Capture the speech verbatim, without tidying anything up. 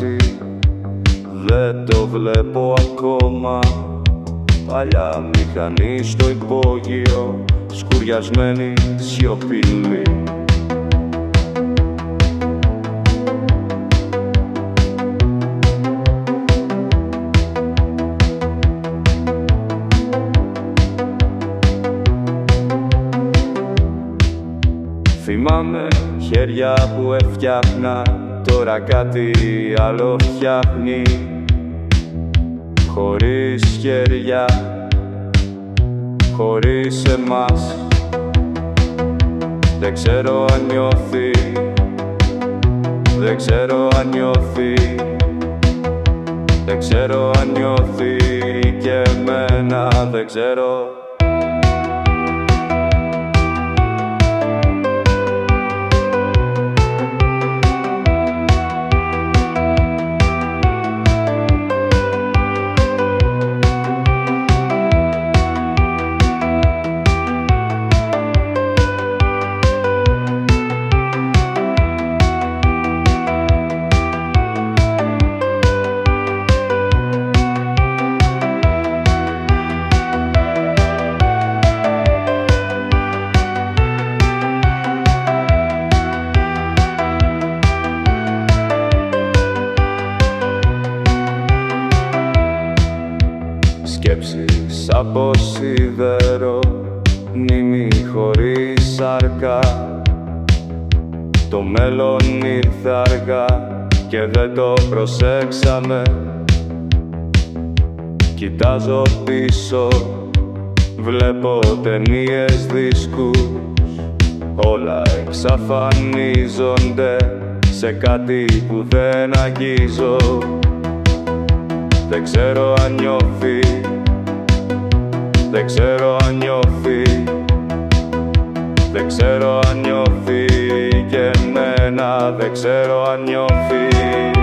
αλλάξει, δεν το βλέπω ακόμα. Παλιά μηχανή στο υπόγειο, σκουριασμένη σιωπηλή. Θυμάμαι χέρια που έφτιαχνα, τώρα κάτι άλλο φτιάχνει. Χωρίς χέρια, χωρίς εμάς, δεν ξέρω αν νιώθει, δεν ξέρω αν νιώθει, δεν ξέρω αν νιώθει και εμένα, δεν ξέρω. Σκέψεις από σίδερο, μνήμη χωρίς σάρκα. Το μέλλον ήρθε αργά και δεν το προσέξαμε. Κοιτάζω πίσω, βλέπω ταινίες δίσκους, όλα εξαφανίζονται σε κάτι που δεν αγγίζω. Δεν ξέρω αν νιώθει, δεν ξέρω αν νιώθει, δεν ξέρω αν νιώθει και εμένα, δεν ξέρω αν νιώθει.